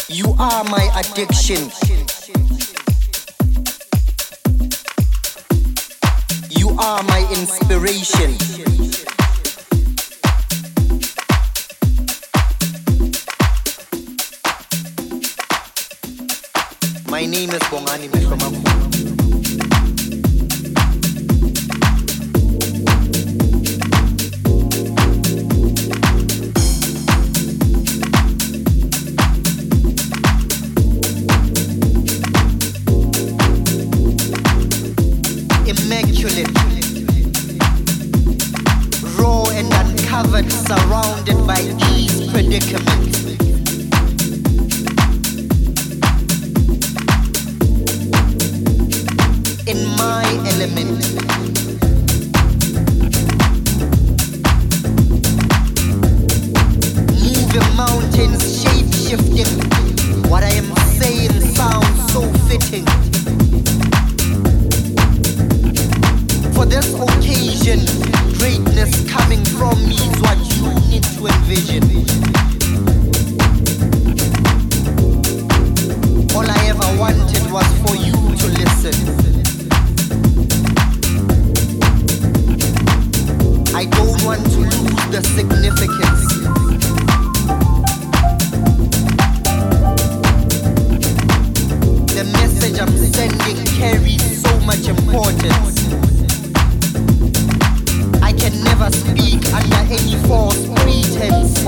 You are my addiction. You are my inspiration. My name is Bongani Meshwamakhulu. Surrounded by these predicaments. In my element. Moving mountains, shape-shifting. What I am saying sounds so fitting. For this occasion, greatness coming from me is what you need to envision. All I ever wanted was for you to listen. I don't want to lose the significance. The message I'm sending carries so much importance. I can never speak under any false pretense.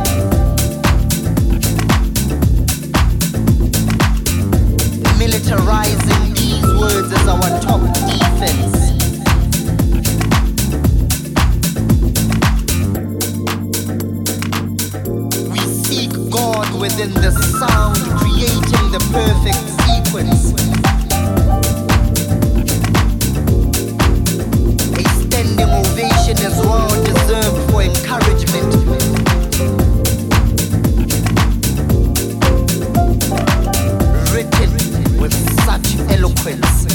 Militarizing these words is our top defense. We seek God within the sound, creating the perfect sequence. Ovation is well deserved for encouragement. Written with such eloquence.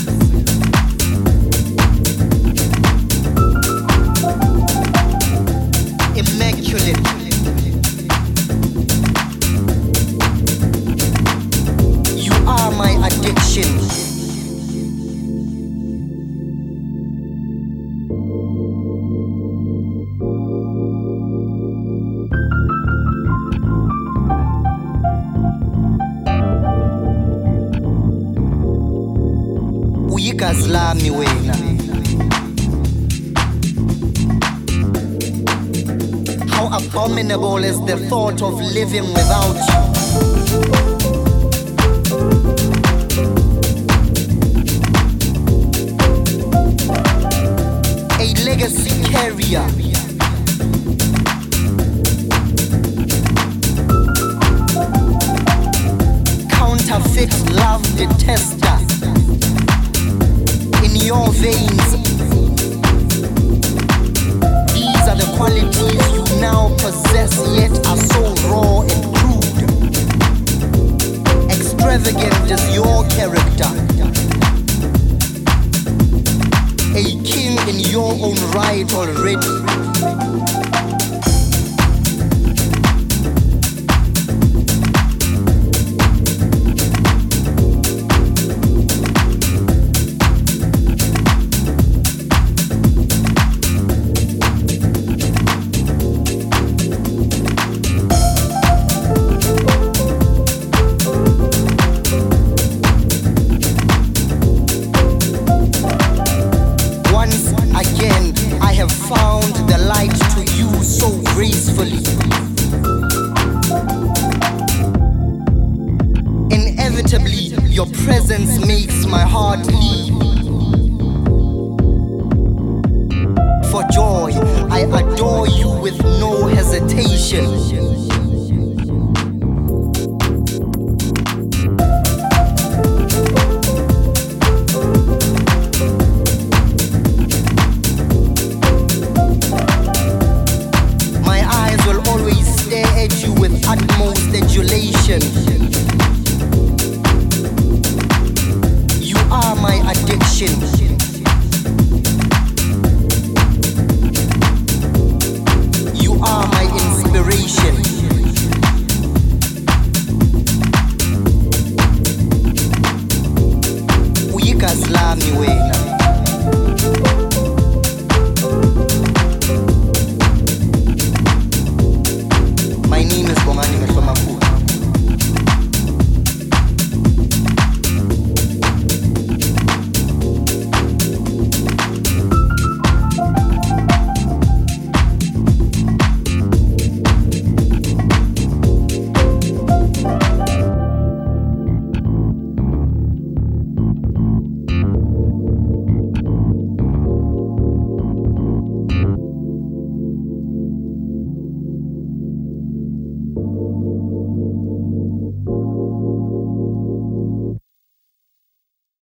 Immaculate. You are my addiction. Igazi lami wena. How abominable is the thought of living without you. A legacy carrier. Counterfeit love detester. In your veins, these are the qualities you now possess, yet are so raw and crude. Extravagant is your character, a king in your own right already. Inevitably, your presence makes my heart leap. For joy, I adore you with no hesitation. My eyes will always stare at you with utmost adulation. You are my addiction.